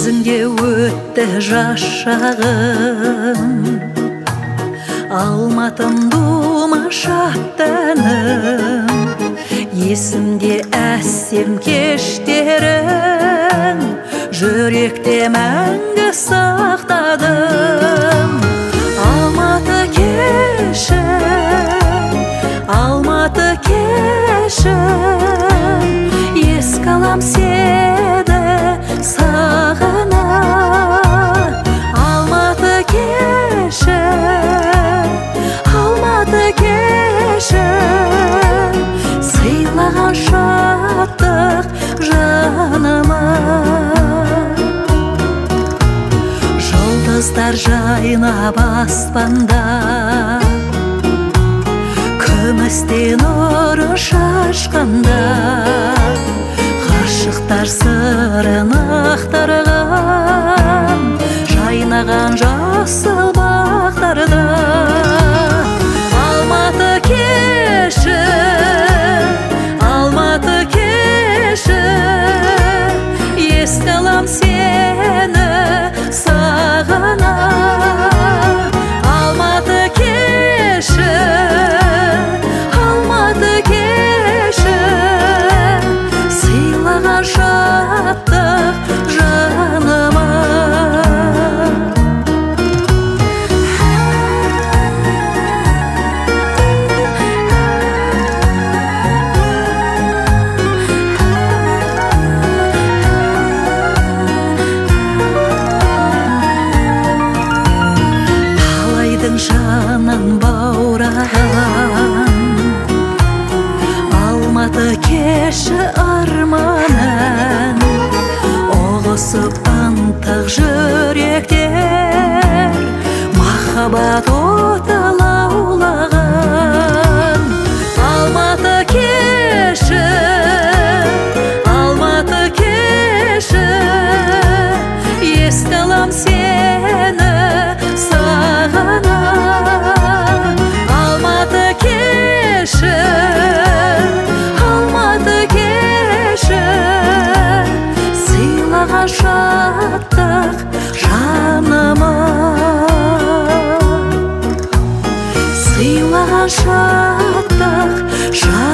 Өзіңде өтті жас шағым, алматым думашаттаным. Есімде әсем кештерін, жүректе мәңгі сақтадым. Алматы кеші, Алматы кеші, еске алам сені сағына. Алматы кеші, Алматы кеші, сыйлаған шаттық жаныма. Жұлдыздар жайнап аспанда, күмістен нұры шашқанда, ғашықтар сырын ақтарған, жайнаған жасыл бақтарда. Алматы кеші, Алматы кеші, еске алам сені сағына. Алматы кеші, Алматы кеші, сыйлаған шаттық жаныма. Талайдың жанын баураған, Алматы кеші арманын, ұғысып ынтық жүректер, махаббат оты лаулаған. Алматы кеші, Алматы кеші, еске алам сені сағына. Алматы кеші, Алматы кеші, сыйлаған шаттық жаныма. Сыйлаған шаттық жаныма.